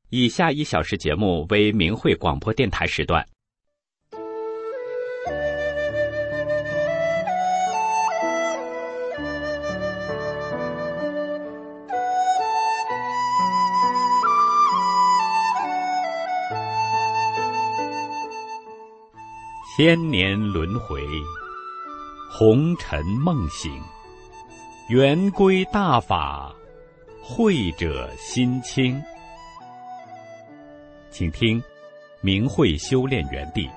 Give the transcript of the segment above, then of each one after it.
以下1小时节目为明慧广播电台时段。千年轮回，红尘梦醒，圆归大法，慧者心清。请听明慧修炼园地。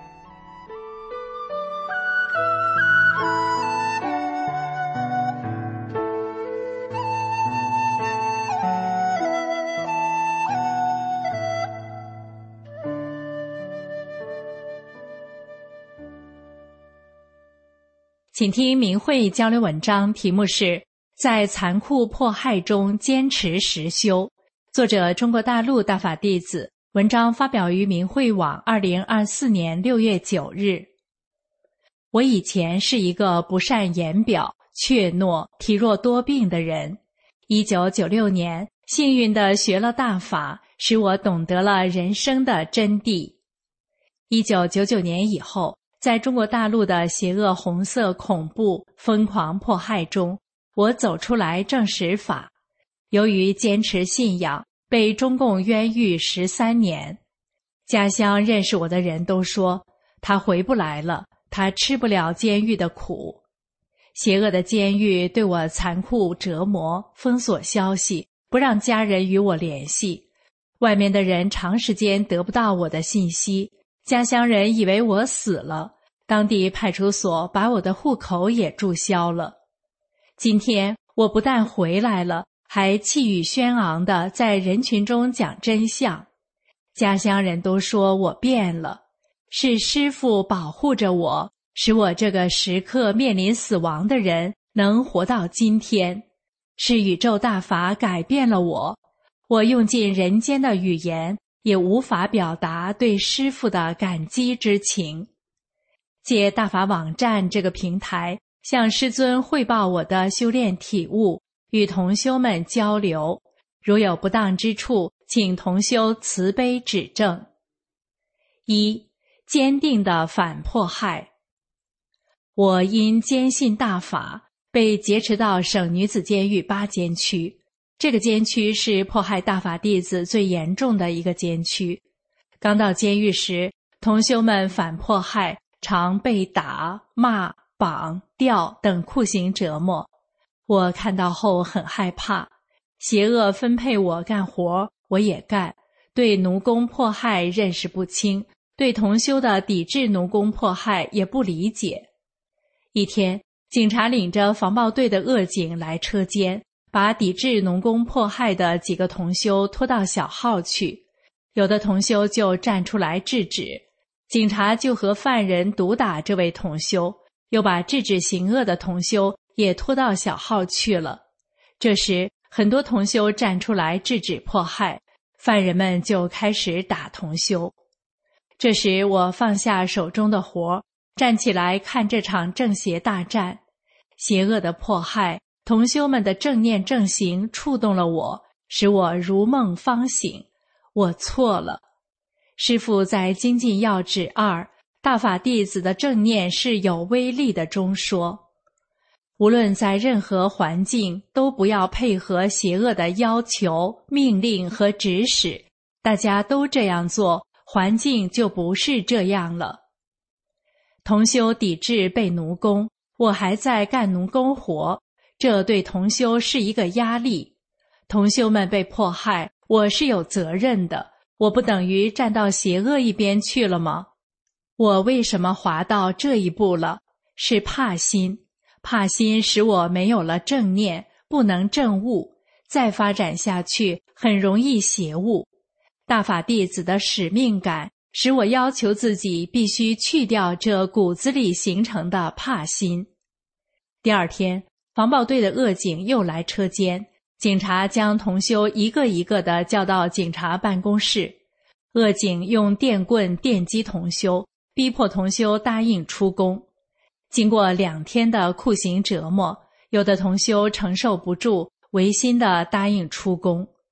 请听明慧交流文章，题目是在残酷迫害中坚持实修，作者中国大陆大法弟子，文章发表于明慧网2024年6月9日。我以前是一个不善言表、怯懦、体弱多病的人。1996年，幸运地学了大法，使我懂得了人生的真谛。1999年以后，在中国大陆的邪恶红色恐怖疯狂迫害中，我走出来证实法。由于坚持信仰，被中共冤狱13年。家乡认识我的人都说，他回不来了，他吃不了监狱的苦。邪恶的监狱对我残酷折磨，封锁消息，不让家人与我联系。外面的人长时间得不到我的信息，家乡人以为我死了，当地派出所把我的户口也注销了。今天我不但回来了，还气宇轩昂地在人群中讲真相。家乡人都说我变了，是师父保护着我，使我这个时刻面临死亡的人能活到今天。是宇宙大法改变了我，我用尽人间的语言，也无法表达对师父的感激之情。借大法网站这个平台，向师尊汇报我的修炼体悟，与同修们交流。如有不当之处，请同修慈悲指正。1. 坚定的反迫害。我因坚信大法，被劫持到省女子监狱8监区。这个监区是迫害大法弟子最严重的一个监区。刚到监狱时，同修们反迫害，常被打、骂、绑、吊等酷刑折磨。我看到后很害怕，邪恶分配我干活，我也干，对奴工迫害认识不清，对同修的抵制奴工迫害也不理解。一天，警察领着防暴队的恶警来车间，把抵制奴工迫害的几个同修拖到小号去，有的同修就站出来制止，警察就和犯人毒打这位同修，又把制止行恶的同修也拖到小号去了。这时，很多同修站出来制止迫害，犯人们就开始打同修。这时我放下手中的活，站起来看这场正邪大战。邪恶的迫害，同修们的正念正行触动了我，使我如梦方醒。我错了。师父在精进要旨2大法弟子的正念是有威力的中说，无论在任何环境，都不要配合邪恶的要求、命令和指使，大家都这样做，环境就不是这样了。同修抵制被奴工，我还在干奴工活，这对同修是一个压力。同修们被迫害，我是有责任的，我不等于站到邪恶一边去了吗？我为什么滑到这一步了？是怕心。怕心使我没有了正念，不能正悟，再发展下去很容易邪悟。大法弟子的使命感使我要求自己必须去掉这骨子里形成的怕心。第二天，防暴队的恶警又来车间，警察将同修一个一个地叫到警察办公室。恶警用电棍电击同修，逼迫同修答应出宫。经过2天的酷刑折磨，有的同修承受不住，违心地答应出宫。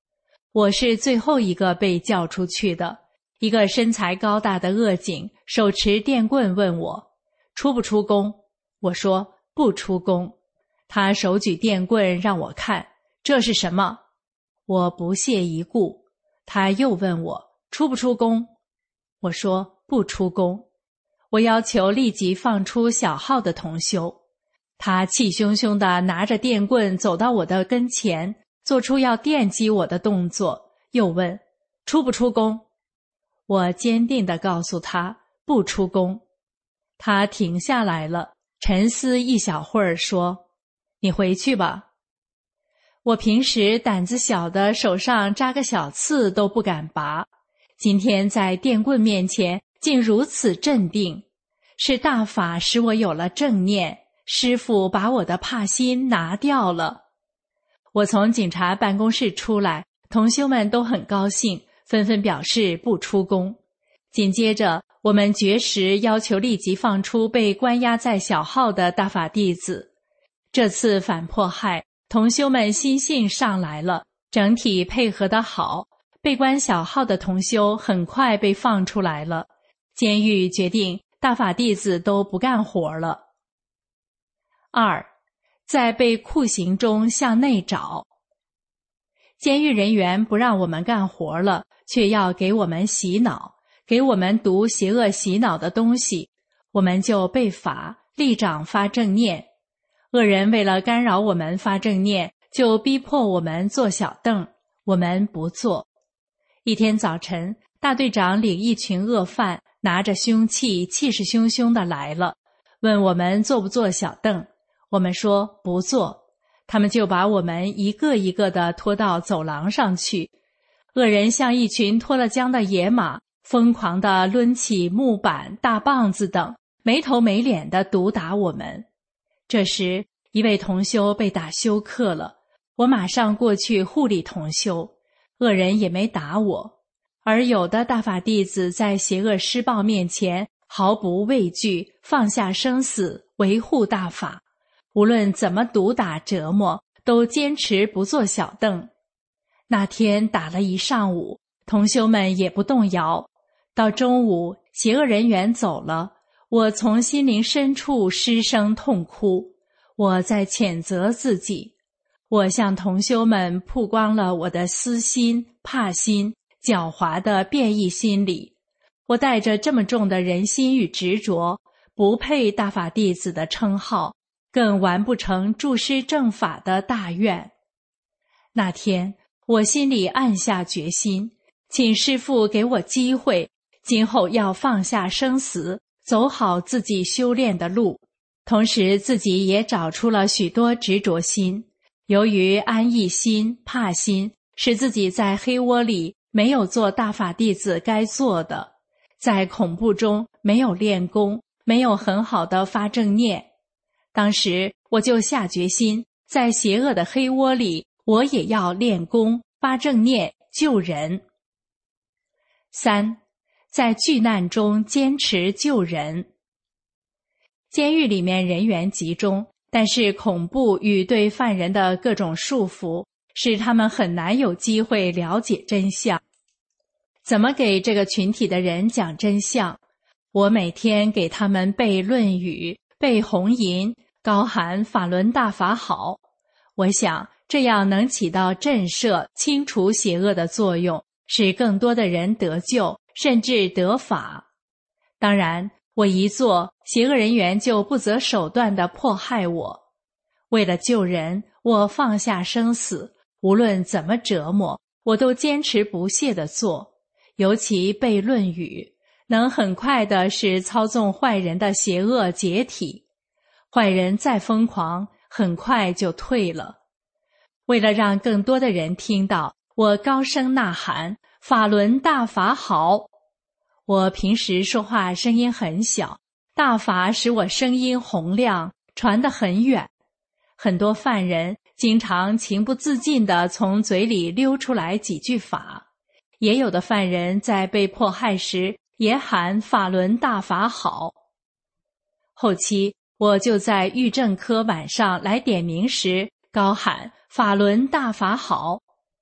我是最后一个被叫出去的。一个身材高大的恶警手持电棍问我出不出宫，我说不出宫。他手举电棍让我看，这是什么？我不屑一顾。他又问我出不出宫，我说不出宫。我要求立即放出小号的同修。他气汹汹地拿着电棍走到我的跟前，做出要电击我的动作，又问出不出宫。我坚定地告诉他不出宫。他停下来了，沉思一小会儿说，你回去吧。我平时胆子小的手上扎个小刺都不敢拔，今天在电棍面前竟如此镇定，是大法使我有了正念，师父把我的怕心拿掉了。我从警察办公室出来，同修们都很高兴，纷纷表示不出宫。紧接着我们绝食要求立即放出被关押在小号的大法弟子。这次反迫害，同修们心性上来了，整体配合得好，被关小号的同修很快被放出来了。监狱决定大法弟子都不干活了。2. 在被酷刑中向内找。监狱人员不让我们干活了，却要给我们洗脑，给我们读邪恶洗脑的东西，我们就被罚，立掌发正念。恶人为了干扰我们发正念，就逼迫我们坐小凳，我们不坐。一天早晨，大队长领一群恶犯，拿着凶器，气势汹汹地来了，问我们坐不坐小凳。我们说不坐，他们就把我们一个一个地拖到走廊上去。恶人像一群脱了缰的野马，疯狂地抡起木板、大棒子等，没头没脸地毒打我们。这时，一位同修被打休克了，我马上过去护理同修，恶人也没打我。而有的大法弟子在邪恶施暴面前毫不畏惧，放下生死，维护大法。无论怎么毒打折磨，都坚持不坐小凳。那天打了一上午，同修们也不动摇。到中午，邪恶人员走了，我从心灵深处失声痛哭。我在谴责自己，我向同修们曝光了我的私心、怕心、狡猾的变异心理。我带着这么重的人心与执着，不配大法弟子的称号，更完不成助师正法的大愿。那天，我心里暗下决心，请师父给我机会，今后要放下生死，走好自己修炼的路。同时自己也找出了许多执着心，由于安逸心、怕心，使自己在黑窝里没有做大法弟子该做的，在恐怖中没有练功，没有很好的发正念。当时我就下决心，在邪恶的黑窝里，我也要练功、发正念、救人。3. 在巨难中坚持救人。监狱里面人员集中，但是恐怖与对犯人的各种束缚，使他们很难有机会了解真相。怎么给这个群体的人讲真相？我每天给他们背《论语》，背红吟，高喊法轮大法好。我想这样能起到震慑、清除邪恶的作用，使更多的人得救，甚至得法。当然，我一做，邪恶人员就不择手段地迫害我。为了救人，我放下生死，无论怎么折磨，我都坚持不懈地做。尤其背《论语》，能很快地使操纵坏人的邪恶解体。坏人再疯狂，很快就退了。为了让更多的人听到，我高声呐喊：法轮大法好！我平时说话声音很小，大法使我声音洪亮，传得很远。很多犯人经常情不自禁地从嘴里溜出来几句法，也有的犯人在被迫害时也喊法轮大法好。后期我就在狱政科晚上来点名时高喊法轮大法好。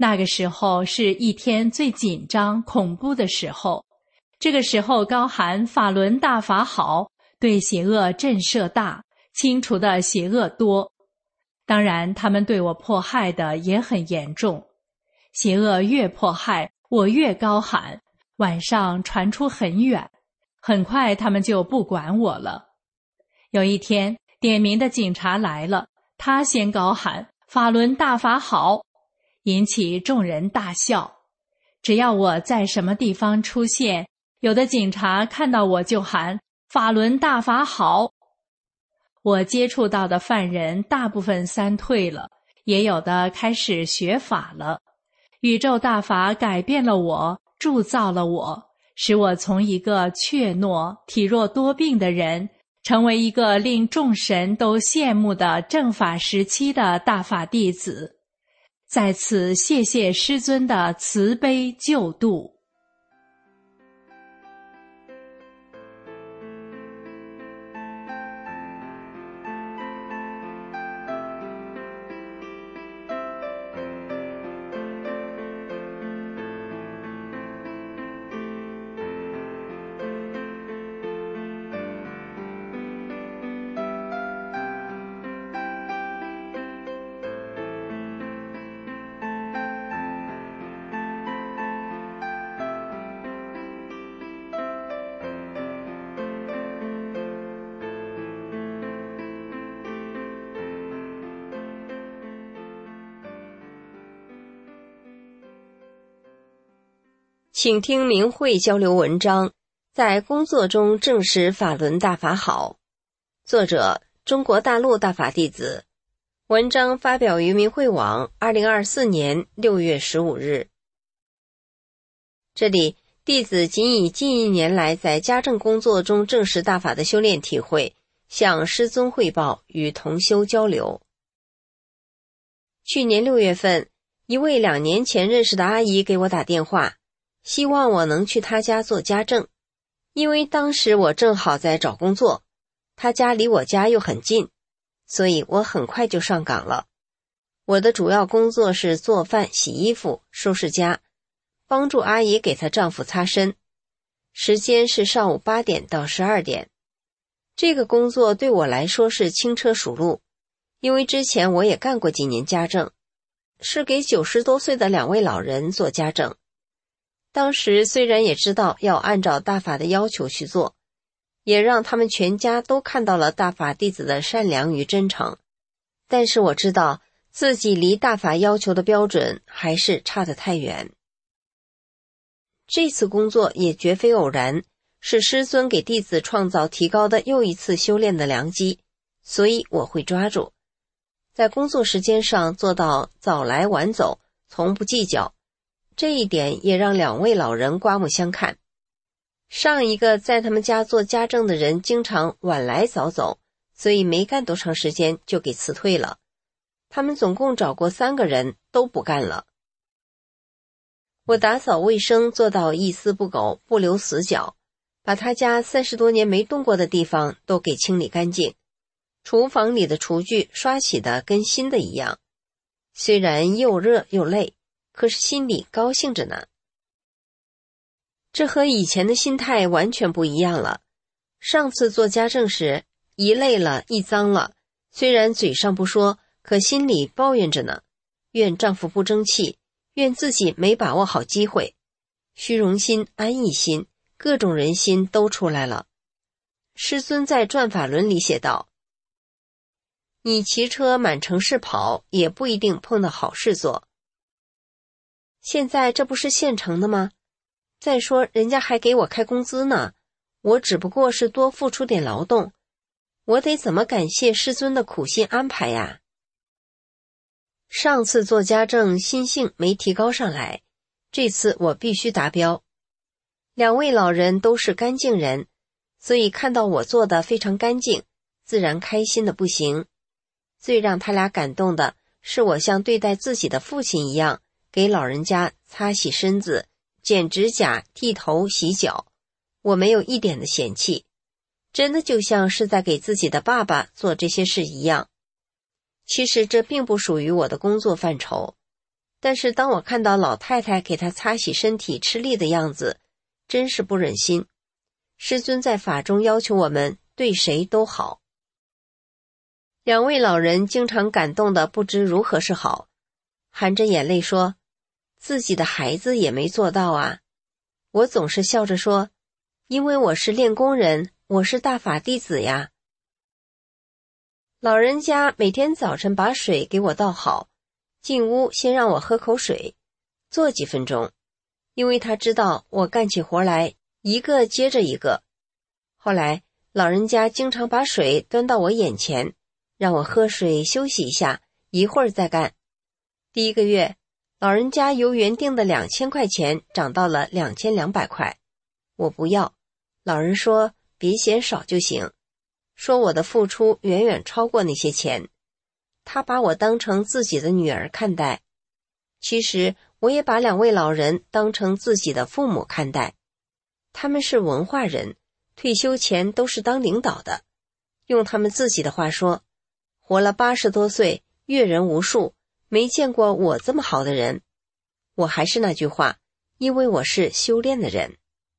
那个时候是一天最紧张恐怖的时候，这个时候高喊法轮大法好，对邪恶震慑大，清除的邪恶多。当然他们对我迫害的也很严重，邪恶越迫害我越高喊，晚上传出很远，很快他们就不管我了。有一天点名的警察来了，他先高喊法轮大法好，引起众人大笑。只要我在什么地方出现，有的警察看到我就喊法轮大法好。我接触到的犯人大部分散退了，也有的开始学法了。宇宙大法改变了我，铸造了我，使我从一个怯懦、体弱多病的人，成为一个令众神都羡慕的正法时期的大法弟子。在此谢谢师尊的慈悲救度。 请听明慧交流文章，在工作中证实法轮大法好。作者：中国大陆大法弟子。文章发表于明慧网2024年6月15日。这里，弟子仅以近1年来在家政工作中证实大法的修炼体会，向师尊汇报与同修交流。去年6月份，一位2年前认识的阿姨给我打电话，希望我能去她家做家政，因为当时我正好在找工作，她家离我家又很近，所以我很快就上岗了。我的主要工作是做饭、洗衣服、收拾家，帮助阿姨给她丈夫擦身。时间是上午8点到12点。这个工作对我来说是轻车熟路，因为之前我也干过几年家政，是给90多岁的2位老人做家政。当时虽然也知道要按照大法的要求去做，也让他们全家都看到了大法弟子的善良与真诚，但是我知道自己离大法要求的标准还是差得太远。这次工作也绝非偶然，是师尊给弟子创造提高的又一次修炼的良机，所以我会抓住。在工作时间上做到早来晚走，从不计较，这一点也让2位老人刮目相看。上一个在他们家做家政的人经常晚来早走，所以没干多长时间就给辞退了。他们总共找过3个人，都不干了。我打扫卫生做到一丝不苟，不留死角，把他家30多年没动过的地方都给清理干净，厨房里的厨具刷洗的跟新的一样。虽然又热又累，可是心里高兴着呢。这和以前的心态完全不一样了。上次做家政时，一累了一脏了，虽然嘴上不说，可心里抱怨着呢，怨丈夫不争气，怨自己没把握好机会，虚荣心、安逸心，各种人心都出来了。师尊在转法轮里写道，你骑车满城市跑，也不一定碰到好事做。现在这不是现成的吗？再说人家还给我开工资呢，我只不过是多付出点劳动，我得怎么感谢师尊的苦心安排呀？上次做家政心性没提高上来，这次我必须达标。2位老人都是干净人，所以看到我做的非常干净，自然开心的不行。最让他俩感动的是我像对待自己的父亲一样，给老人家擦洗身子、剪指甲、剃头、洗脚，我没有一点的嫌弃，真的就像是在给自己的爸爸做这些事一样。其实这并不属于我的工作范畴， 但是当我看到老太太给他擦洗身体吃力的样子，真是不忍心。师尊在法中要求我们对谁都好。两位老人经常感动得不知如何是好，含着眼泪说，自己的孩子也没做到啊。我总是笑着说，因为我是练功人，我是大法弟子呀。老人家每天早晨把水给我倒好，进屋先让我喝口水，坐几分钟，因为他知道我干起活来一个接着一个。后来老人家经常把水端到我眼前，让我喝水休息一下，一会儿再干。第一个月，老人家由原定的2000块钱涨到了2200块，我不要。老人说别嫌少就行，说我的付出远远超过那些钱。他把我当成自己的女儿看待，其实我也把两位老人当成自己的父母看待。他们是文化人，退休前都是当领导的，用他们自己的话说，活了80多岁，阅人无数，没见过我这么好的人。我还是那句话，因为我是修炼的人。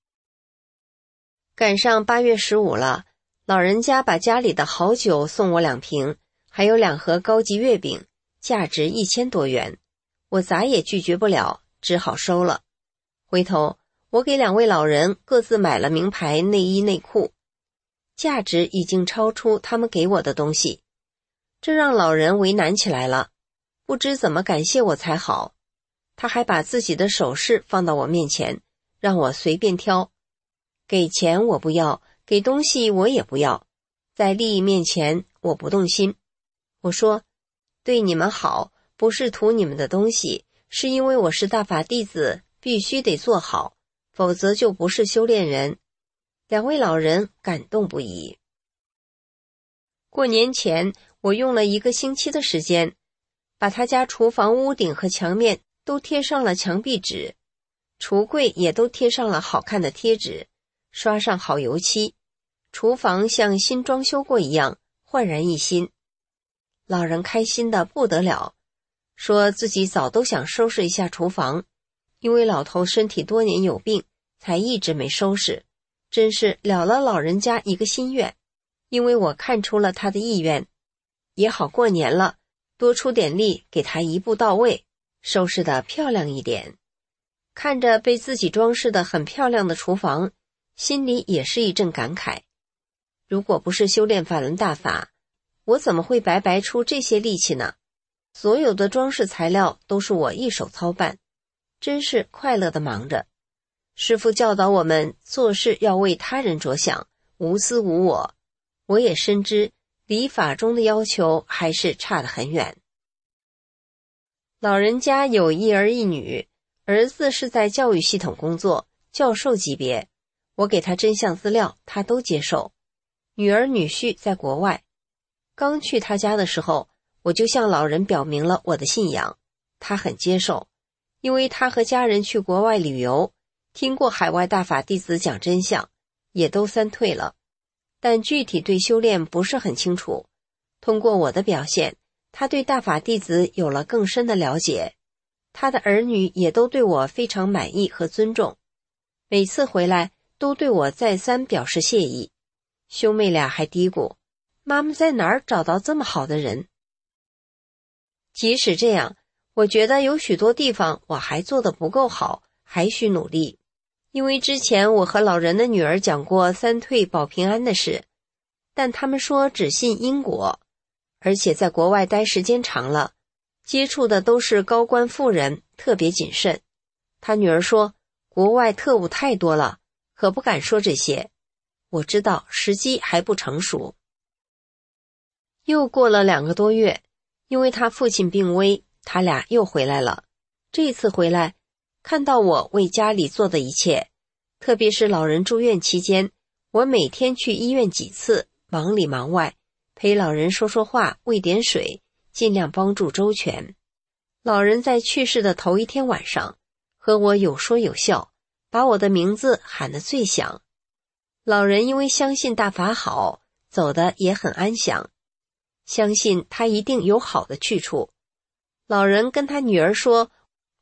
赶上8月15了，老人家把家里的好酒送我2瓶，还有2盒高级月饼，价值1000多元，我咋也拒绝不了，只好收了。回头我给两位老人各自买了名牌内衣内裤，价值已经超出他们给我的东西，这让老人为难起来了，不知怎么感谢我才好。他还把自己的首饰放到我面前，让我随便挑。给钱我不要，给东西我也不要，在利益面前我不动心。我说，对你们好，不是图你们的东西，是因为我是大法弟子，必须得做好，否则就不是修炼人。两位老人感动不已。过年前，我用了1个星期的时间，把他家厨房屋顶和墙面都贴上了墙壁纸，橱柜也都贴上了好看的贴纸，刷上好油漆，厨房像新装修过一样，焕然一新。老人开心得不得了，说自己早都想收拾一下厨房，因为老头身体多年有病，才一直没收拾，真是了了老人家一个心愿。因为我看出了他的意愿，也好过年了，多出点力给他一步到位，收拾得漂亮一点。看着被自己装饰得很漂亮的厨房，心里也是一阵感慨。如果不是修炼法轮大法，我怎么会白白出这些力气呢？所有的装饰材料都是我一手操办，真是快乐地忙着。师父教导我们做事要为他人着想，无私无我。我也深知离法中的要求还是差得很远。老人家有1儿1女，儿子是在教育系统工作，教授级别，我给他真相资料，他都接受。女儿女婿在国外，刚去他家的时候，我就向老人表明了我的信仰，他很接受，因为他和家人去国外旅游，听过海外大法弟子讲真相，也都3退了，但具体对修炼不是很清楚。通过我的表现，他对大法弟子有了更深的了解，他的儿女也都对我非常满意和尊重，每次回来都对我再三表示谢意。兄妹俩还嘀咕，妈妈在哪儿找到这么好的人？即使这样，我觉得有许多地方我还做得不够好，还需努力。因为之前我和老人的女儿讲过3退保平安的事，但他们说只信因果，而且在国外待时间长了，接触的都是高官富人，特别谨慎。他女儿说，国外特务太多了，可不敢说这些。我知道时机还不成熟。又过了2个多月，因为他父亲病危，他俩又回来了。这次回来，看到我为家里做的一切，特别是老人住院期间，我每天去医院几次，忙里忙外，陪老人说说话，喂点水，尽量帮助周全。老人在去世的头1天晚上，和我有说有笑，把我的名字喊得最响。老人因为相信大法好，走得也很安详，相信他一定有好的去处。老人跟他女儿说，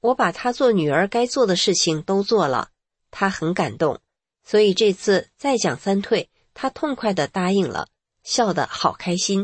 我把她做女儿该做的事情都做了，她很感动，所以这次再讲3退，她痛快地答应了，笑得好开心。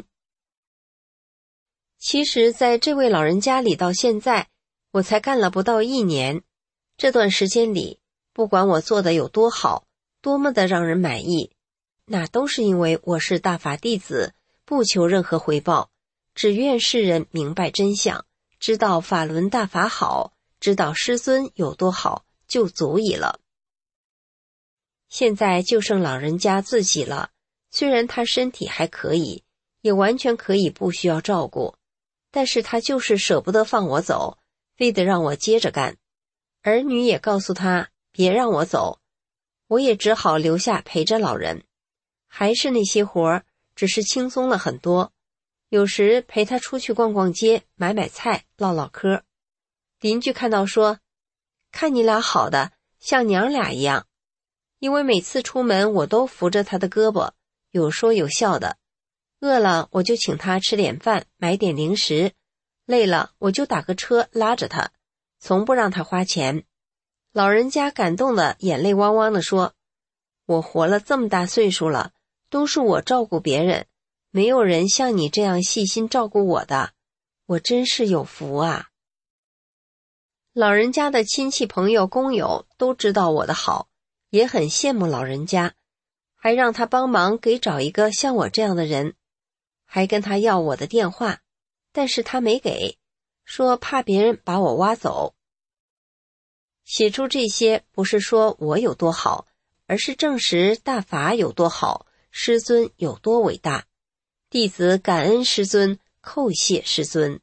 其实在这位老人家里到现在，我才干了不到1年，这段时间里，不管我做的有多好，多么的让人满意，那都是因为我是大法弟子，不求任何回报，只愿世人明白真相，知道法轮大法好，知道师尊有多好，就足矣了。现在就剩老人家自己了，虽然他身体还可以，也完全可以不需要照顾，但是他就是舍不得放我走，非得让我接着干。儿女也告诉他别让我走，我也只好留下陪着老人。还是那些活儿，只是轻松了很多。有时陪他出去逛逛街，买买菜，唠唠嗑。邻居看到说，看你俩好的，像娘俩一样。因为每次出门我都扶着他的胳膊，有说有笑的。饿了我就请他吃点饭，买点零食，累了我就打个车拉着他，从不让他花钱。老人家感动的眼泪汪汪地说，我活了这么大岁数了，都是我照顾别人，没有人像你这样细心照顾我的，我真是有福啊。老人家的亲戚朋友工友都知道我的好，也很羡慕老人家，还让他帮忙给找一个像我这样的人，还跟他要我的电话，但是他没给，说怕别人把我挖走。写出这些不是说我有多好，而是证实大法有多好，师尊有多伟大。弟子感恩师尊，叩谢师尊。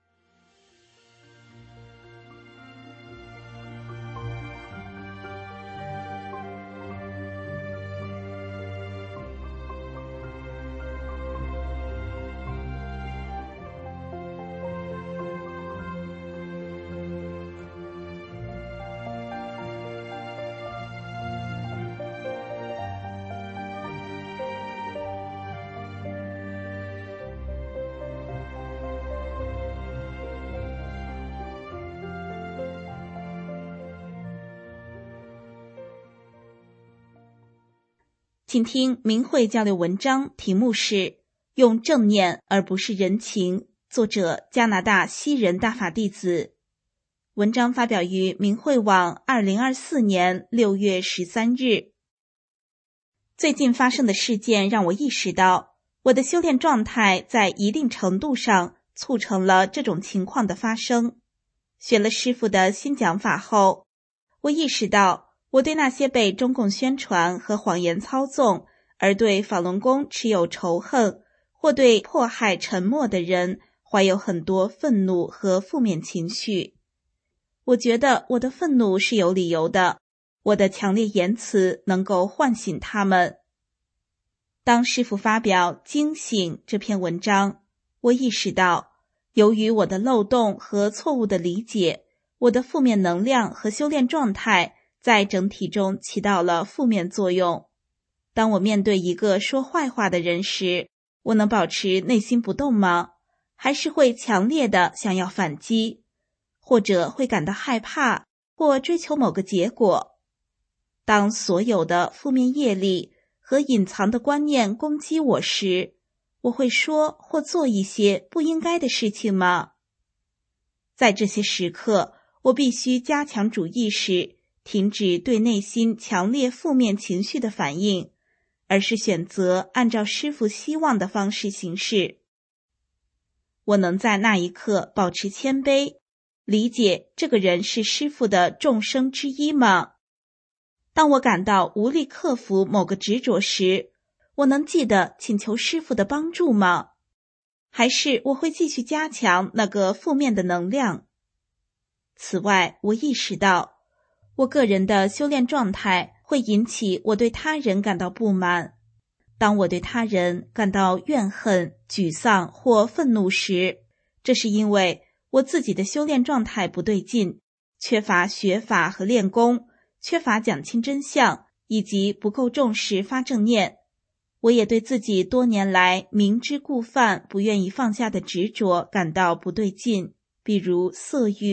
请听明慧交流文章，题目是用正念而不是人情，作者加拿大西人大法弟子。文章发表于明慧网2024年6月13日。最近发生的事件让我意识到，我的修炼状态在一定程度上促成了这种情况的发生。学了师父的新讲法后，我意识到我对那些被中共宣传和谎言操纵，而对法轮功持有仇恨，或对迫害沉默的人怀有很多愤怒和负面情绪。我觉得我的愤怒是有理由的，我的强烈言辞能够唤醒他们。当师父发表《惊醒》这篇文章，我意识到，由于我的漏洞和错误的理解，我的负面能量和修炼状态在整体中起到了负面作用。当我面对一个说坏话的人时，我能保持内心不动吗？还是会强烈的想要反击，或者会感到害怕，或追求某个结果？当所有的负面业力和隐藏的观念攻击我时，我会说或做一些不应该的事情吗？在这些时刻，我必须加强主意识，停止对内心强烈负面情绪的反应，而是选择按照师父希望的方式行事。我能在那一刻保持谦卑，理解这个人是师父的众生之一吗？当我感到无力克服某个执着时，我能记得请求师父的帮助吗？还是我会继续加强那个负面的能量？此外，我意识到，我个人的修炼状态会引起我对他人感到不满。当我对他人感到怨恨、沮丧或愤怒时，这是因为我自己的修炼状态不对劲，缺乏学法和练功，缺乏讲清真相，以及不够重视发正念。我也对自己多年来明知故犯、不愿意放下的执着感到不对劲，比如色欲、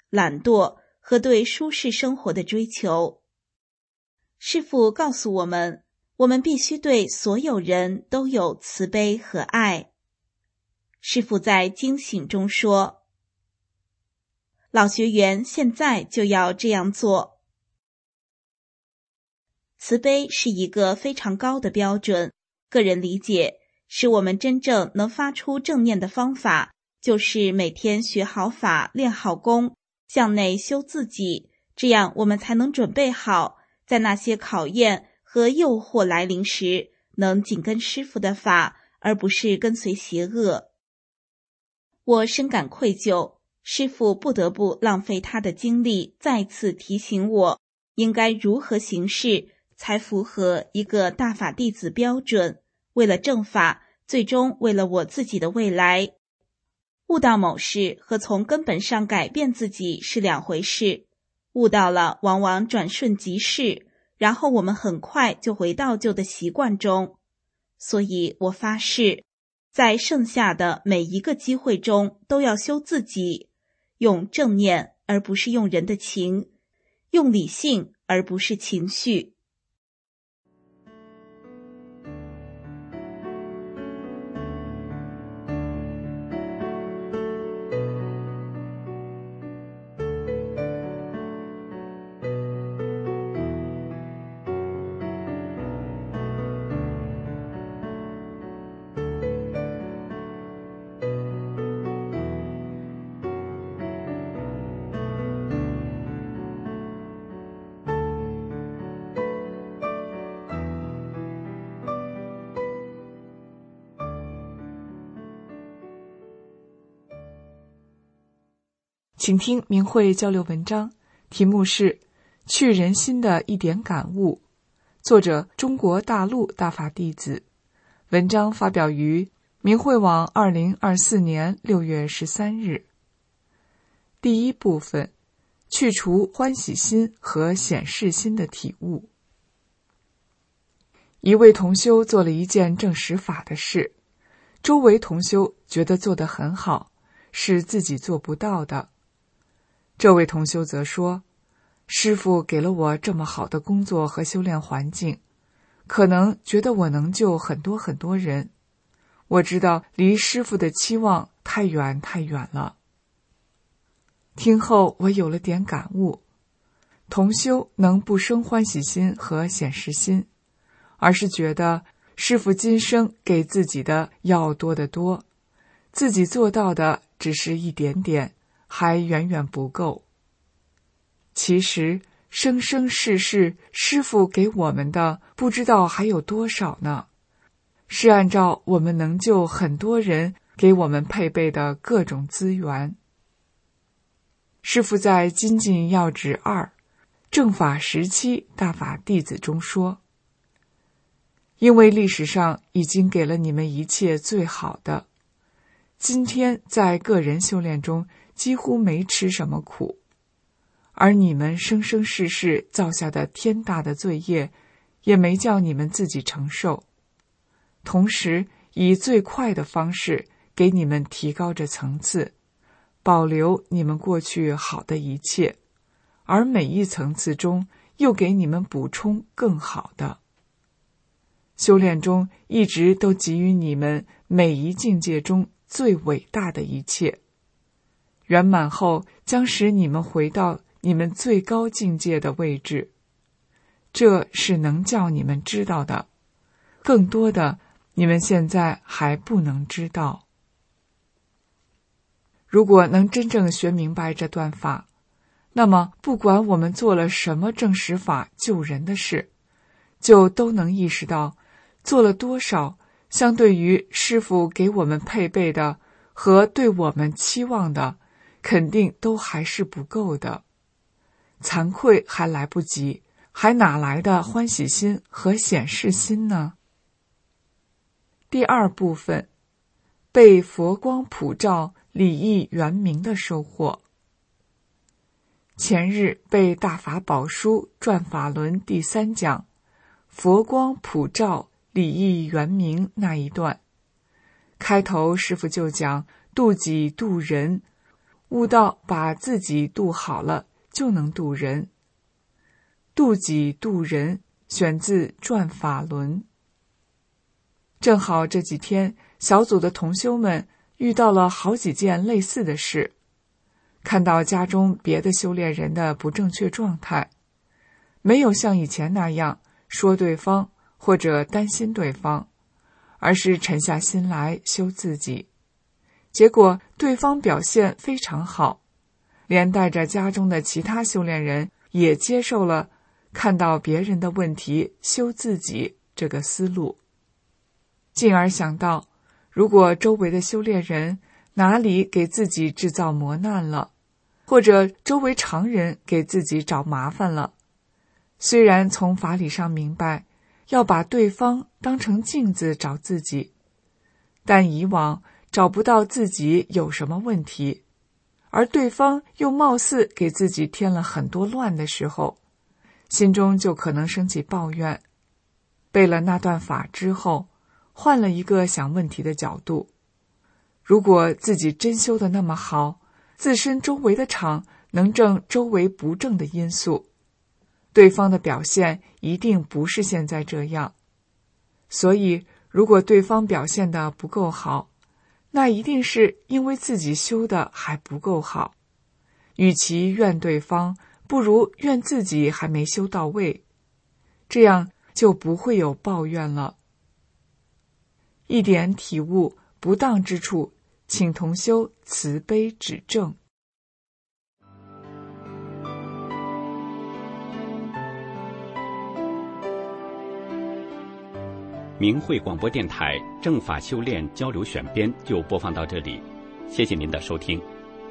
懒惰和对舒适生活的追求。师父告诉我们，我们必须对所有人都有慈悲和爱。师父在惊醒中说，老学员现在就要这样做。慈悲是一个非常高的标准，个人理解，使我们真正能发出正念的方法，就是每天学好法，练好功，向内修自己，这样我们才能准备好，在那些考验和诱惑来临时，能紧跟师父的法，而不是跟随邪恶。我深感愧疚，师父不得不浪费他的精力，再次提醒我应该如何行事，才符合一个大法弟子标准，为了正法，最终为了我自己的未来。悟到某事和从根本上改变自己是两回事，悟到了往往转瞬即逝，然后我们很快就回到旧的习惯中。所以我发誓，在剩下的每一个机会中都要修自己，用正念而不是用人的情，用理性而不是情绪。 请听明慧交流文章，题目是《去人心的一点感悟》，作者中国大陆大法弟子。文章发表于明慧网2024年6月13日。第一部分，去除欢喜心和显示心的体悟。一位同修做了一件证实法的事，周围同修觉得做得很好，是自己做不到的。这位同修则说，师父给了我这么好的工作和修炼环境，可能觉得我能救很多很多人。我知道离师父的期望太远太远了。听后我有了点感悟，同修能不生欢喜心和显示心，而是觉得师父今生给自己的要多得多，自己做到的只是一点点，还远远不够。其实生生世世师父给我们的不知道还有多少呢，是按照我们能救很多人给我们配备的各种资源。师父在《精进要旨2正法17大法弟子》中说，因为历史上已经给了你们一切最好的，今天在个人修炼中几乎没吃什么苦，而你们生生世世造下的天大的罪业也没叫你们自己承受，同时以最快的方式给你们提高着层次，保留你们过去好的一切，而每一层次中又给你们补充更好的。修炼中一直都给予你们每一境界中最伟大的一切，圆满后将使你们回到你们最高境界的位置，这是能叫你们知道的，更多的你们现在还不能知道。如果能真正学明白这段法，那么不管我们做了什么证实法救人的事，就都能意识到做了多少相对于师父给我们配备的和对我们期望的，肯定都还是不够的。惭愧还来不及，还哪来的欢喜心和显示心呢？第二部分，被佛光普照，理义圆明的收获。前日背大法宝书转法轮第3讲佛光普照，理义圆明那一段，开头师父就讲度己度人， 悟到把自己度好了，就能度人。度己度人，选自《转法轮》。正好这几天，小组的同修们遇到了好几件类似的事，看到家中别的修炼人的不正确状态，没有像以前那样说对方或者担心对方，而是沉下心来修自己。结果对方表现非常好，连带着家中的其他修炼人也接受了看到别人的问题修自己这个思路，进而想到，如果周围的修炼人哪里给自己制造磨难了，或者周围常人给自己找麻烦了，虽然从法理上明白要把对方当成镜子找自己，但以往找不到自己有什么问题，而对方又貌似给自己添了很多乱的时候，心中就可能升起抱怨。背了那段法之后，换了一个想问题的角度，如果自己真修得那么好，自身周围的场能正周围不正的因素，对方的表现一定不是现在这样。所以如果对方表现得不够好，那一定是因为自己修的还不够好。与其怨对方，不如怨自己还没修到位，这样就不会有抱怨了。一点体悟不当之处，请同修慈悲指正。 明慧广播电台正法修炼交流选编就播放到这里，谢谢您的收听。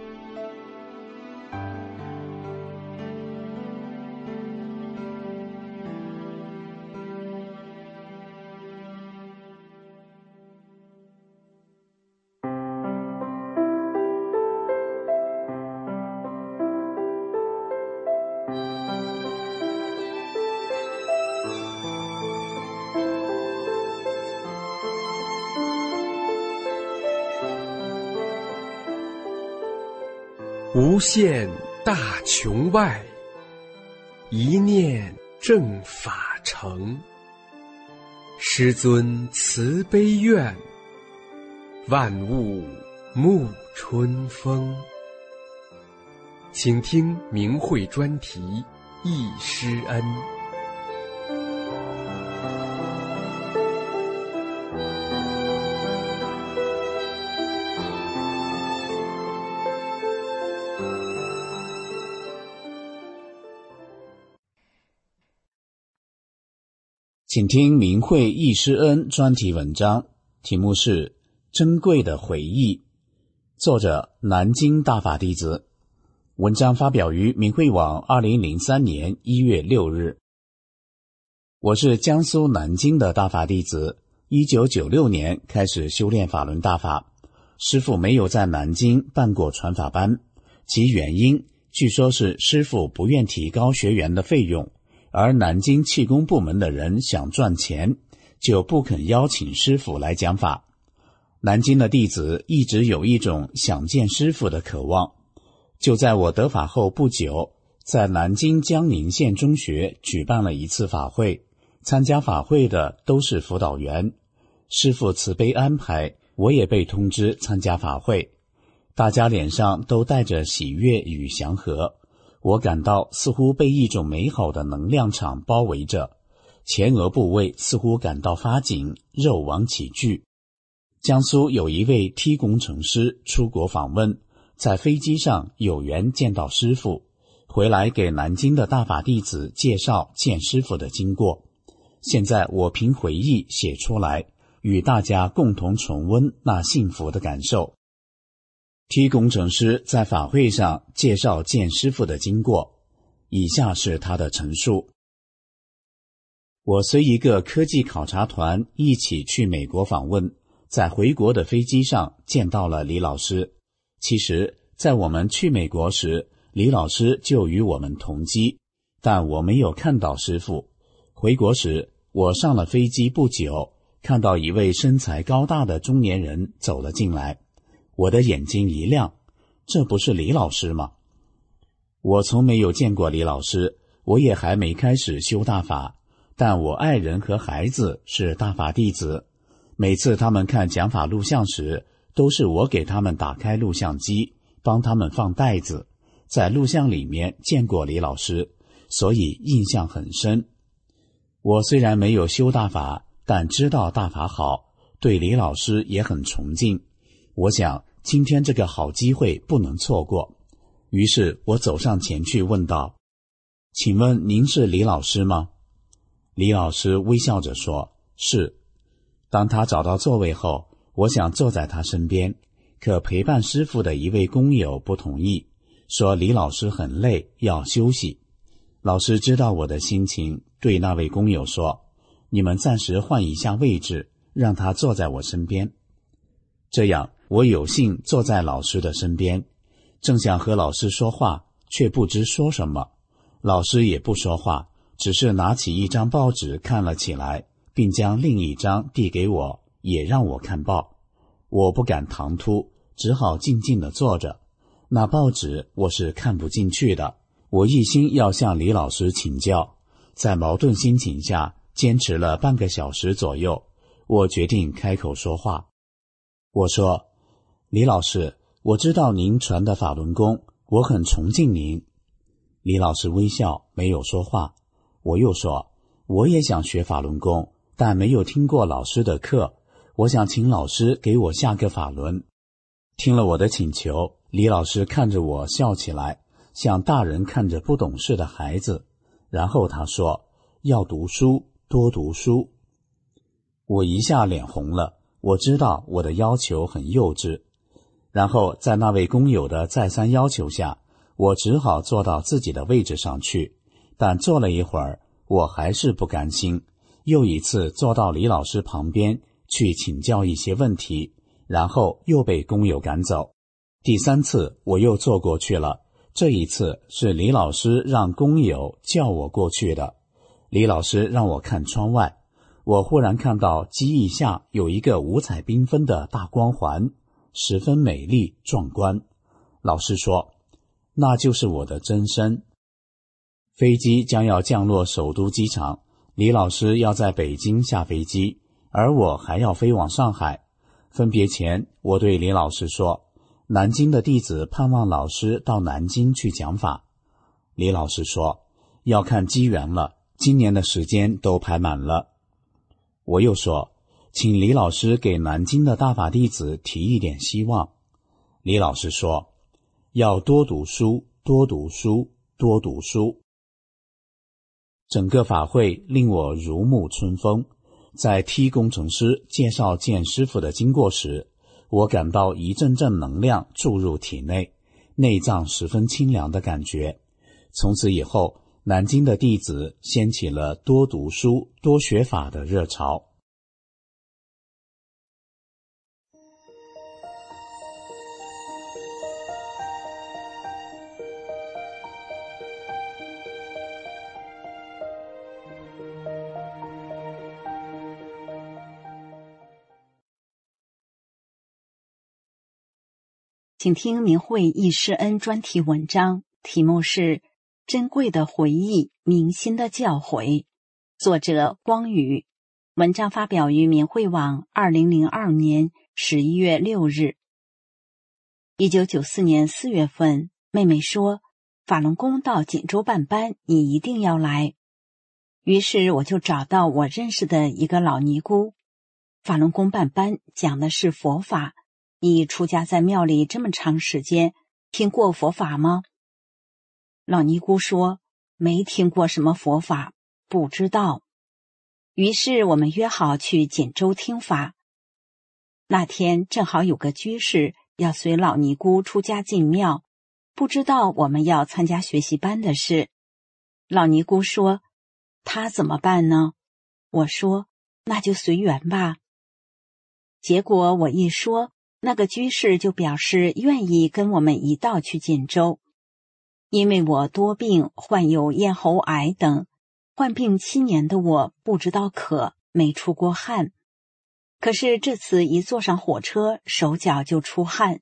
无限大穹外，一念正法成。师尊慈悲愿，万物沐春风。请听明慧专题忆师恩。 请听明慧忆师恩专题文章，题目是《珍贵的回忆》，作者南京大法弟子。文章发表于明慧网2003年1月6日。我是江苏南京的大法弟子，1996年开始修炼法轮大法。师父没有在南京办过传法班，其原因据说是师父不愿提高学员的费用，而南京气功部门的人想赚钱，就不肯邀请师父来讲法。南京的弟子一直有一种想见师父的渴望。就在我得法后不久，在南京江宁县中学举办了一次法会，参加法会的都是辅导员。师父慈悲安排，我也被通知参加法会。大家脸上都带着喜悦与祥和，我感到似乎被一种美好的能量场包围着，前额部位似乎感到发紧，肉往起聚。江苏有一位梯工程师出国访问，在飞机上有缘见到师父，回来给南京的大法弟子介绍见师父的经过。现在我凭回忆写出来，与大家共同重温那幸福的感受。梯工程师在法会上介绍见师父的经过，以下是他的陈述。我随一个科技考察团一起去美国访问，在回国的飞机上见到了李老师。其实在我们去美国时，李老师就与我们同机，但我没有看到师父。回国时，我上了飞机不久，看到一位身材高大的中年人走了进来，我的眼睛一亮， 这不是李老师吗？我从没有见过李老师，我也还没开始修大法，但我爱人和孩子是大法弟子，每次他们看讲法录像时，都是我给他们打开录像机，帮他们放带子，在录像里面见过李老师，所以印象很深。我虽然没有修大法，但知道大法好，对李老师也很崇敬。我想今天这个好机会不能错过，于是我走上前去问道：请问您是李老师吗？李老师微笑着说：是。当他找到座位后，我想坐在他身边，可陪伴师父的一位工友不同意，说李老师很累，要休息。老师知道我的心情，对那位工友说：你们暂时换一下位置，让他坐在我身边。这样我有幸坐在老师的身边，正想和老师说话，却不知说什么。老师也不说话，只是拿起一张报纸看了起来，并将另一张递给我，也让我看报。我不敢唐突，只好静静地坐着。那报纸我是看不进去的，我一心要向李老师请教，在矛盾心情下坚持了半个小时左右，我决定开口说话。我说：李老师，我知道您传的法轮功，我很崇敬您。李老师微笑，没有说话。我又说：我也想学法轮功，但没有听过老师的课，我想请老师给我下个法轮。听了我的请求，李老师看着我笑起来，像大人看着不懂事的孩子，然后他说：要读书，多读书。我一下脸红了，我知道我的要求很幼稚。然后在那位工友的再三要求下，我只好坐到自己的位置上去，但坐了一会儿，我还是不甘心，又一次坐到李老师旁边去请教一些问题，然后又被工友赶走。第三次我又坐过去了，这一次是李老师让工友叫我过去的。李老师让我看窗外，我忽然看到机翼下有一个五彩缤纷的大光环，十分美丽壮观。老师说：那就是我的真身。飞机将要降落首都机场，李老师要在北京下飞机，而我还要飞往上海。分别前，我对李老师说：南京的弟子盼望老师到南京去讲法。李老师说：要看机缘了，今年的时间都排满了。我又说：请李老师给南京的大法弟子提一点希望。李老师说：要多读书，多读书，多读书。整个法会令我如沐春风。在T工程师介绍见师父的经过时，我感到一阵阵能量注入体内，内脏十分清凉的感觉。从此以后，南京的弟子掀起了多读书、多学法的热潮。 请听明慧忆师恩专题文章，题目是《珍贵的回忆，铭心的教诲》，作者光宇。文章发表于明慧网2002年11月6日。1994年4月份，妹妹说法轮功到锦州办班，你一定要来。于是我就找到我认识的一个老尼姑。法轮功办班讲的是佛法，你出家在庙里这么长时间，听过佛法吗？老尼姑说：没听过什么佛法，不知道。于是我们约好去锦州听法。那天正好有个居士要随老尼姑出家进庙，不知道我们要参加学习班的事。老尼姑说：他怎么办呢？我说：那就随缘吧。结果我一说，那个居士就表示愿意跟我们一道去锦州。因为我多病，患有咽喉癌等，患病7年的我不知道渴，没出过汗。可是这次一坐上火车，手脚就出汗，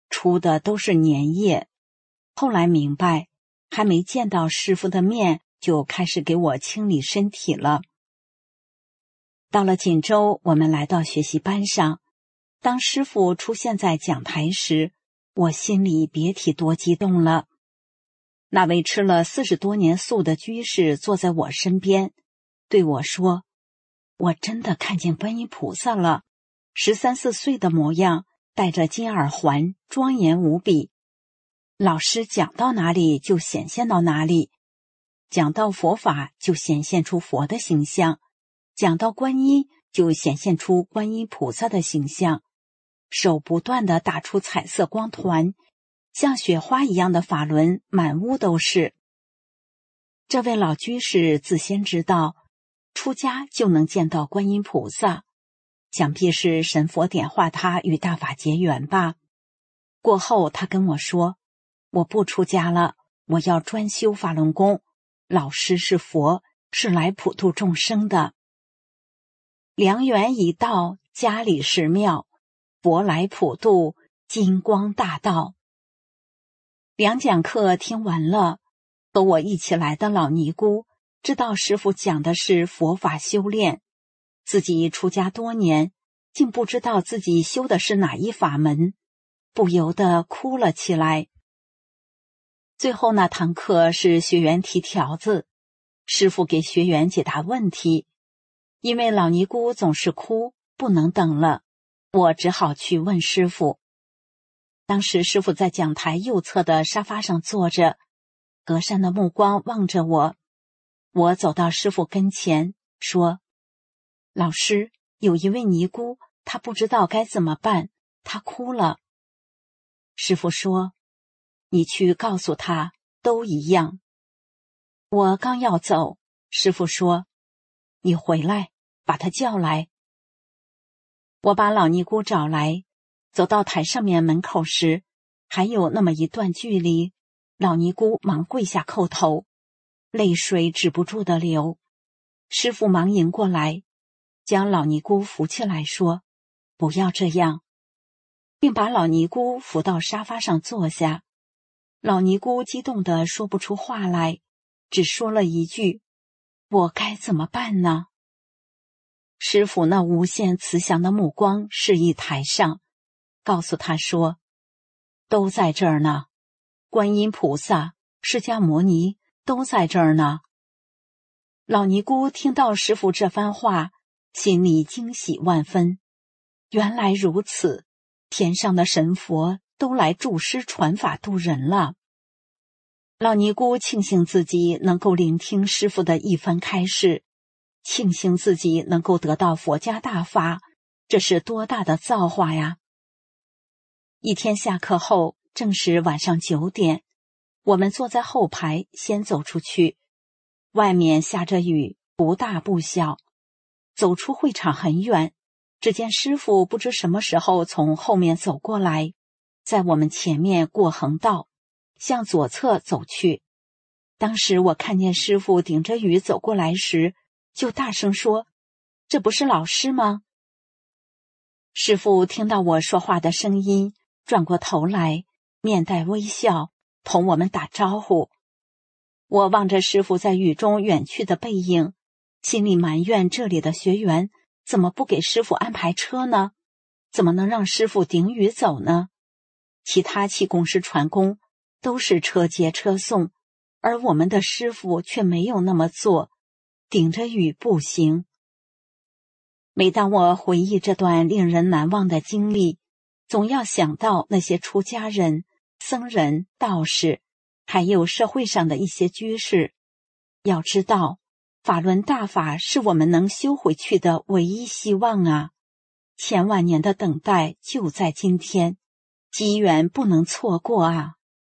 出的都是粘液。后来明白，还没见到师傅的面，就开始给我清理身体了。到了锦州，我们来到学习班上，当师傅出现在讲台时，我心里别提多激动了。那位吃了40多年素的居士坐在我身边，对我说：“我真的看见观音菩萨了，13、14岁的模样，戴着金耳环，庄严无比。老师讲到哪里就显现到哪里，讲到佛法就显现出佛的形象，讲到观音就显现出观音菩萨的形象，手不断地打出彩色光团，像雪花一样的法轮满屋都是。”这位老居士自先知道，出家就能见到观音菩萨，想必是神佛点化他与大法结缘吧。过后他跟我说：“我不出家了，我要专修法轮功，老师是佛，是来普度众生的。良缘已到，家里是庙，佛来普度，金光大道。”两讲课听完了，和我一起来的老尼姑知道师父讲的是佛法修炼，自己出家多年，竟不知道自己修的是哪一法门，不由得哭了起来。最后那堂课是学员提条子，师父给学员解答问题。因为老尼姑总是哭，不能等了，我只好去问师父。当时师父在讲台右侧的沙发上坐着，和善的目光望着我。我走到师父跟前，说：“老师，有一位尼姑，她不知道该怎么办，她哭了。”师父说：“你去告诉她，都一样。”我刚要走，师父说：“你回来，把她叫来。”我把老尼姑找来，走到台上面门口时，还有那么一段距离，老尼姑忙跪下叩头，泪水止不住的流。师父忙迎过来，将老尼姑扶起来说：“不要这样。”并把老尼姑扶到沙发上坐下。老尼姑激动得说不出话来，只说了一句：“我该怎么办呢？”师父那无限慈祥的目光示意台上，告诉他说：“都在这儿呢，观音菩萨、释迦牟尼都在这儿呢。”老尼姑听到师父这番话，心里惊喜万分。原来如此，天上的神佛都来助师传法度人了。老尼姑庆幸自己能够聆听师父的一番开示，庆幸自己能够得到佛家大法，这是多大的造化呀！一天下课后，正是晚上9点，我们坐在后排，先走出去。外面下着雨，不大不小。走出会场很远，只见师父不知什么时候从后面走过来，在我们前面过横道，向左侧走去。当时我看见师父顶着雨走过来时，就大声说：“这不是老师吗？”师父听到我说话的声音，转过头来，面带微笑，同我们打招呼。我望着师父在雨中远去的背影，心里埋怨这里的学员怎么不给师父安排车呢？怎么能让师父顶雨走呢？其他气功师传功都是车接车送，而我们的师父却没有那么做，顶着雨步行。每当我回忆这段令人难忘的经历，总要想到那些出家人、僧人、道士，还有社会上的一些居士。要知道，法轮大法是我们能修回去的唯一希望啊！千万年的等待就在今天，机缘不能错过啊！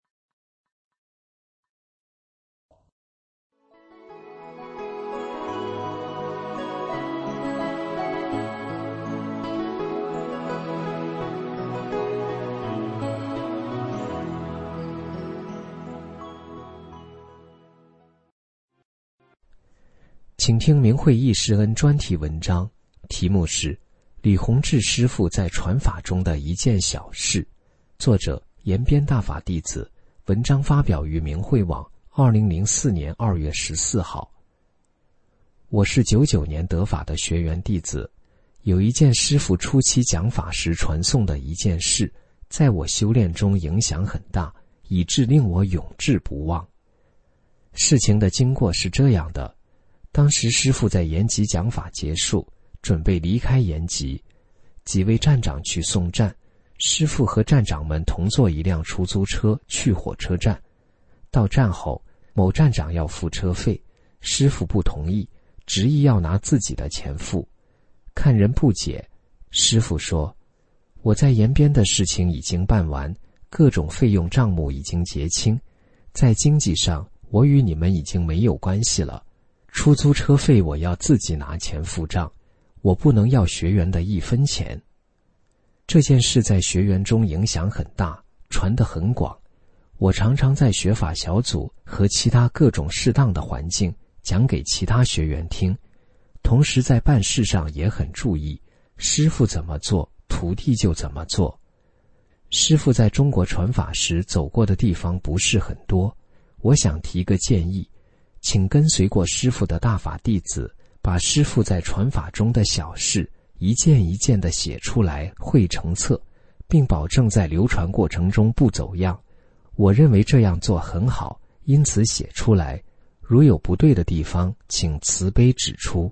请听明慧义师恩专题文章，题目是李洪志师父在传法中的一件小事， 作者延边大法弟子，文章发表于明慧网2004年2月14号。我是99年得法的学员弟子，有一件师父初期讲法时传颂的一件事，在我修炼中影响很大，以致令我永志不忘。事情的经过是这样的，当时师父在延吉讲法结束，准备离开延吉，几位站长去送站，师父和站长们同坐一辆出租车去火车站。到站后，某站长要付车费，师父不同意，执意要拿自己的钱付。看人不解，师父说：“我在延边的事情已经办完，各种费用账目已经结清，在经济上我与你们已经没有关系了。出租车费我要自己拿钱付账，我不能要学员的1分钱。”这件事在学员中影响很大，传得很广。我常常在学法小组和其他各种适当的环境讲给其他学员听，同时在办事上也很注意，师父怎么做，徒弟就怎么做。师父在中国传法时走过的地方不是很多，我想提个建议，请跟随过师父的大法弟子，把师父在传法中的小事一件一件地写出来，汇成册，并保证在流传过程中不走样。我认为这样做很好，因此写出来，如有不对的地方，请慈悲指出。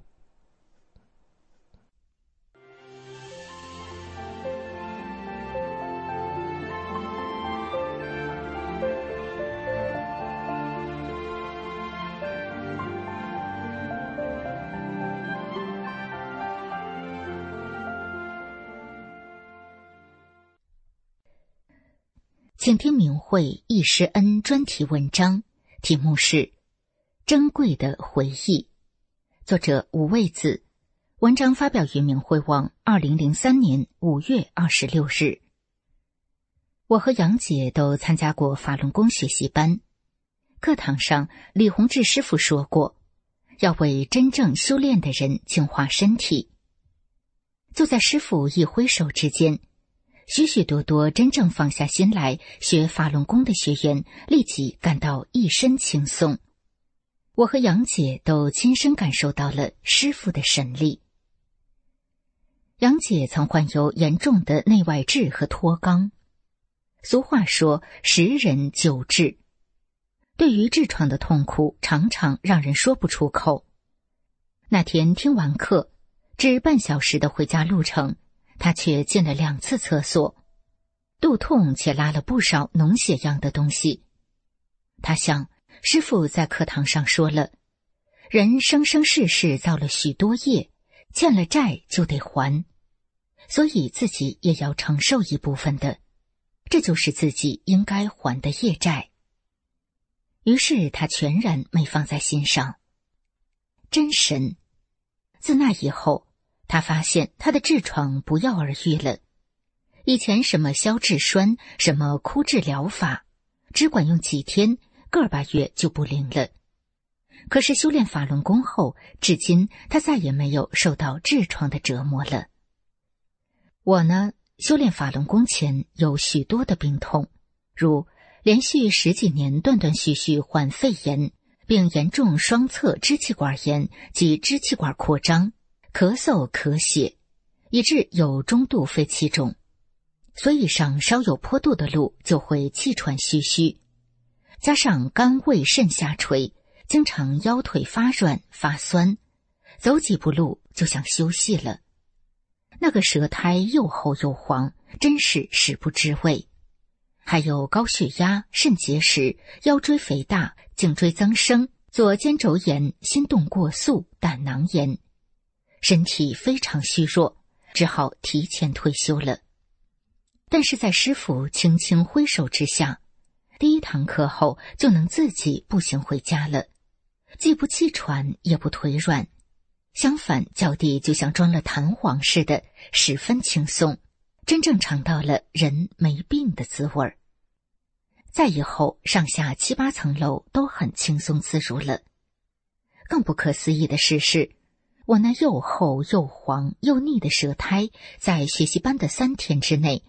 请听明慧易师恩专题文章，题目是《珍贵的回忆》，作者吴卫子，文章发表于明慧网2003年5月26日。我和杨姐都参加过法轮功学习班，课堂上李洪志师父说过，要为真正修炼的人净化身体。就在师父一挥手之间，许许多多真正放下心来学法轮功的学员立即感到一身轻松。我和杨姐都亲身感受到了师父的神力。杨姐曾患有严重的内外痔和脱肛，俗话说10人9痔，对于痔疮的痛苦常常让人说不出口。那天听完课，只半小时的回家路程，他却进了2次厕所，肚痛且拉了不少脓血样的东西。他想，师父在课堂上说了，人生生世世造了许多业，欠了债就得还，所以自己也要承受一部分的，这就是自己应该还的业债。于是他全然没放在心上。真神！自那以后，他发现他的痔疮不药而愈了。以前什么消痔栓，什么枯痔疗法，只管用几天，个把月就不灵了。可是修炼法轮功后，至今他再也没有受到痔疮的折磨了。我呢，修炼法轮功前有许多的病痛，如连续10几年断断续续患肺炎，并严重双侧支气管炎及支气管扩张，咳嗽咳血，以致有中度肺气肿，所以上稍有坡度的路就会气喘吁吁，加上肝胃肾下垂，经常腰腿发软发酸，走几步路就想休息了。那个舌苔又厚又黄，真是食不知味。还有高血压、肾结石、腰椎肥大、颈椎增生、左肩轴炎、心动过速、胆囊炎，身体非常虚弱，只好提前退休了。但是在师父轻轻挥手之下，第1堂课后就能自己步行回家了，既不气喘也不腿软，相反脚底就像装了弹簧似的，十分轻松，真正尝到了人没病的滋味儿。再以后上下7、8层楼都很轻松自如了。更不可思议的事是，我那又厚又黄又腻的舌苔，在学习班的3天之内，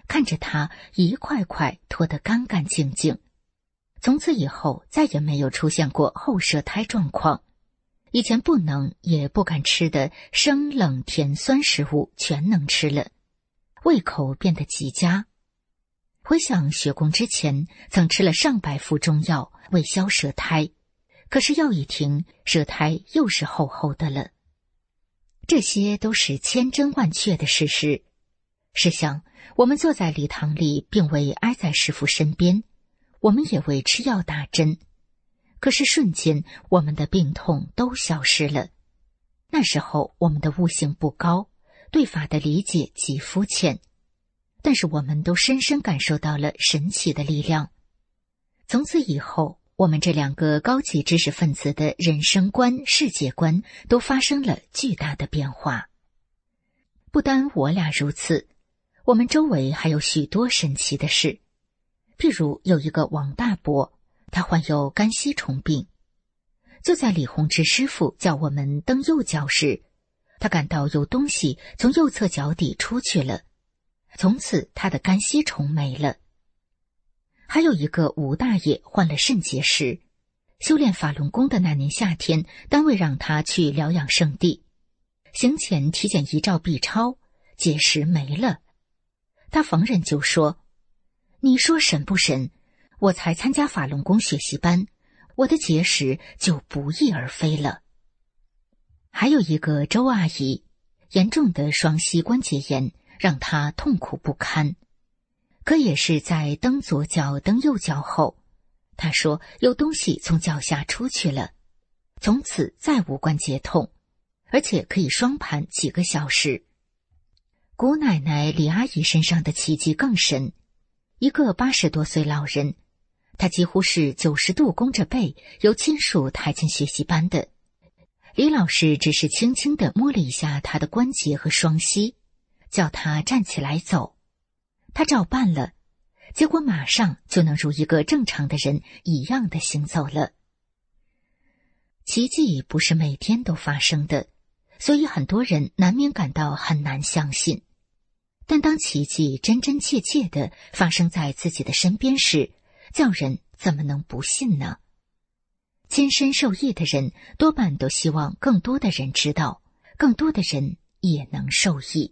看着它一块块脱得干干净净。从此以后再也没有出现过后舌苔状况，以前不能也不敢吃的生冷甜酸食物全能吃了，胃口变得极佳。回想学工之前曾吃了上百副中药为消舌苔，可是药一停，舌苔又是厚厚的了。这些都是千真万确的事实。试想，我们坐在礼堂里，并未挨在师父身边，我们也未吃药打针，可是瞬间我们的病痛都消失了。那时候我们的悟性不高，对法的理解极肤浅，但是我们都深深感受到了神奇的力量。从此以后，我们这两个高级知识分子的人生观、世界观都发生了巨大的变化。不单我俩如此，我们周围还有许多神奇的事。譬如有一个王大伯，他患有肝吸虫病。就在李洪志师傅叫我们蹬右脚时，他感到有东西从右侧脚底出去了，从此他的肝吸虫没了。还有一个吴大爷患了肾结石，修炼法轮功的那年夏天，单位让他去疗养圣地，行前体检一照 B 超，结石没了。他逢人就说，你说神不神？我才参加法轮功学习班，我的结石就不翼而飞了。还有一个周阿姨，严重的双膝关节炎让她痛苦不堪，可也是在蹬左脚蹬右脚后，她说有东西从脚下出去了，从此再无关节痛，而且可以双盘几个小时。姑奶奶李阿姨身上的奇迹更神，一个80多岁老人，她几乎是90度弓着背由亲属抬进学习班的。李老师只是轻轻地摸了一下她的关节和双膝，叫她站起来走。她照办了，结果马上就能如一个正常的人一样的行走了。奇迹不是每天都发生的，所以很多人难免感到很难相信。但当奇迹真真切切地发生在自己的身边时，叫人怎么能不信呢？亲身受益的人多半都希望更多的人知道，更多的人也能受益。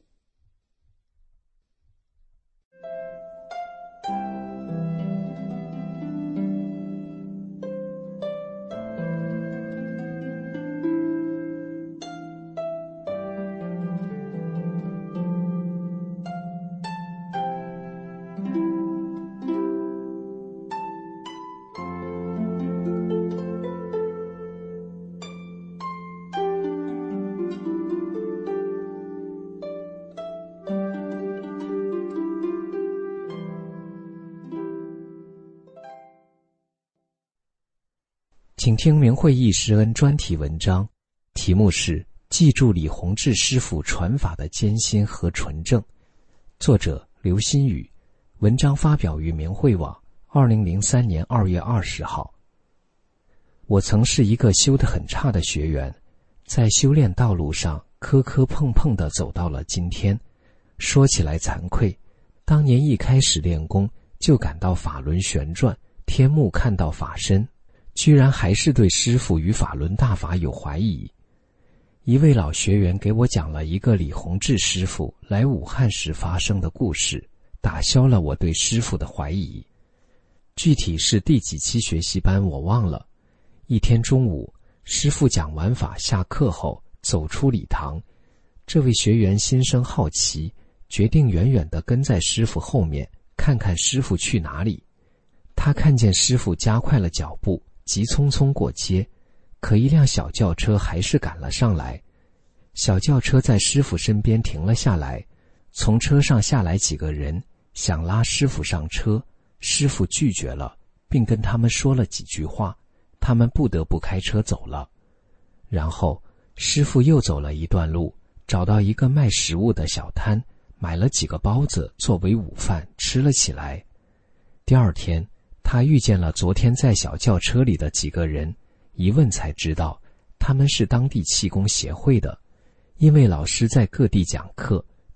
请听明慧义师恩专题文章，题目是《记住李洪志师傅传法的艰辛和纯正》，作者刘新宇，文章发表于明慧网2003年2月20号。我曾是一个修得很差的学员，在修炼道路上磕磕碰碰地走到了今天。说起来惭愧，当年一开始练功就感到法轮旋转，天目看到法身，居然还是对师父与法轮大法有怀疑。一位老学员给我讲了一个李洪志师父来武汉时发生的故事，打消了我对师父的怀疑。具体是第几期学习班我忘了。一天中午，师父讲完法下课后走出礼堂，这位学员心生好奇，决定远远地跟在师父后面，看看师父去哪里。他看见师父加快了脚步，急匆匆过街，可一辆小轿车还是赶了上来。小轿车在师父身边停了下来，从车上下来几个人，想拉师父上车，师父拒绝了，并跟他们说了几句话，他们不得不开车走了。然后师父又走了一段路，找到一个卖食物的小摊，买了几个包子作为午饭吃了起来。第二天，他遇见了昨天在小轿车里的几个人，一问才知道他们是当地气功协会的。因为老师在各地讲课，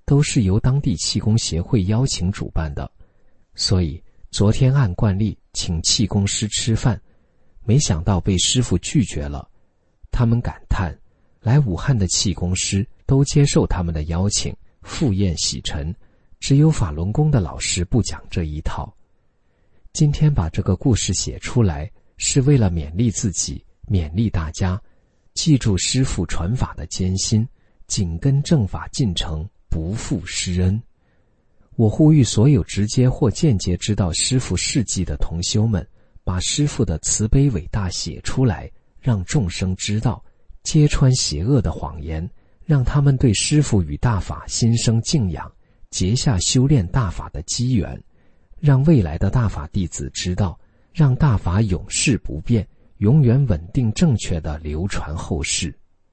都是由当地气功协会邀请主办的，所以昨天按惯例请气功师吃饭，没想到被师父拒绝了。他们感叹，来武汉的气功师都接受他们的邀请，赴宴洗尘，只有法轮功的老师不讲这一套。今天把这个故事写出来，是为了勉励自己，勉励大家，记住师父传法的艰辛，紧跟正法进程，不负师恩。我呼吁所有直接或间接知道师父事迹的同修们，把师父的慈悲伟大写出来，让众生知道，揭穿邪恶的谎言，让他们对师父与大法心生敬仰，结下修炼大法的机缘，让未来的大法弟子知道，让大法永世不变，永远稳定正确地流传后世。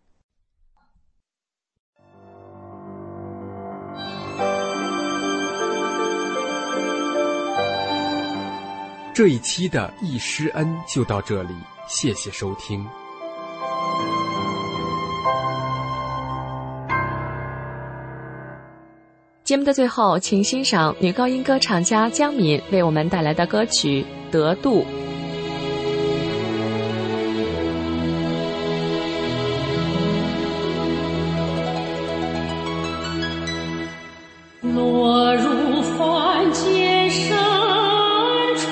这一期的易师恩就到这里，谢谢收听。 节目的最后，请欣赏女高音歌唱家江敏为我们带来的歌曲《得度》。 落入凡间深处，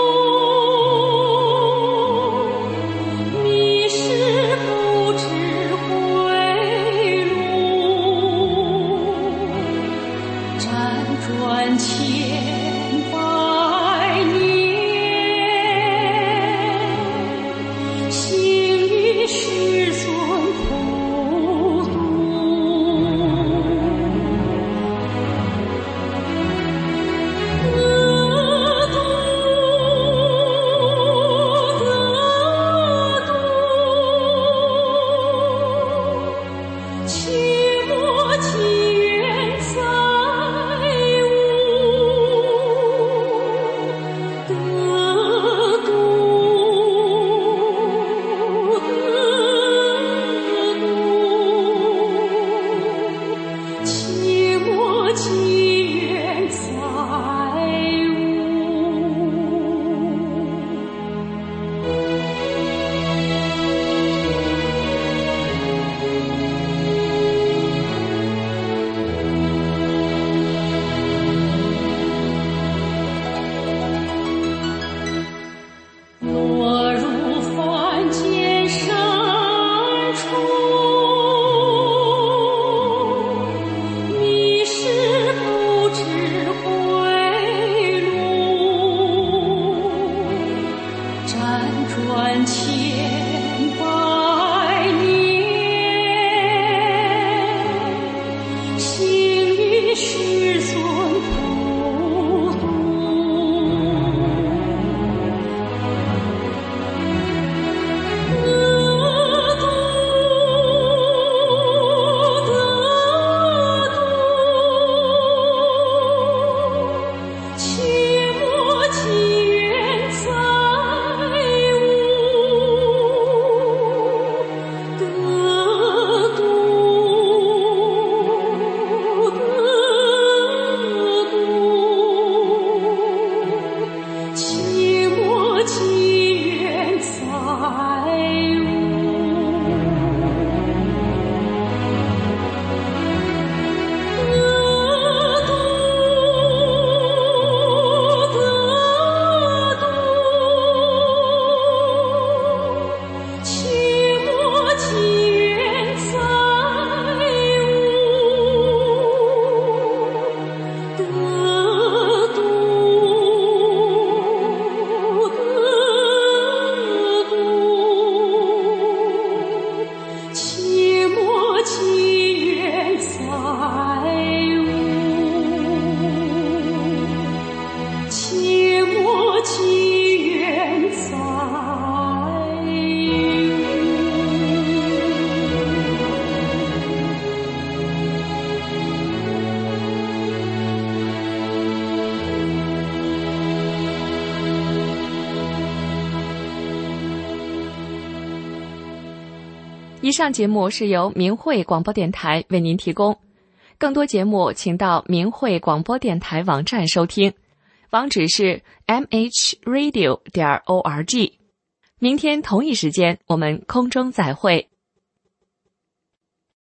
迷失不知归路，辗转千百年，行于世尊普度。 以上节目是由明慧广播电台为您提供。 更多节目请到明慧广播电台网站收听，网址是 mhradio.org。明天同一时间我们空中再会。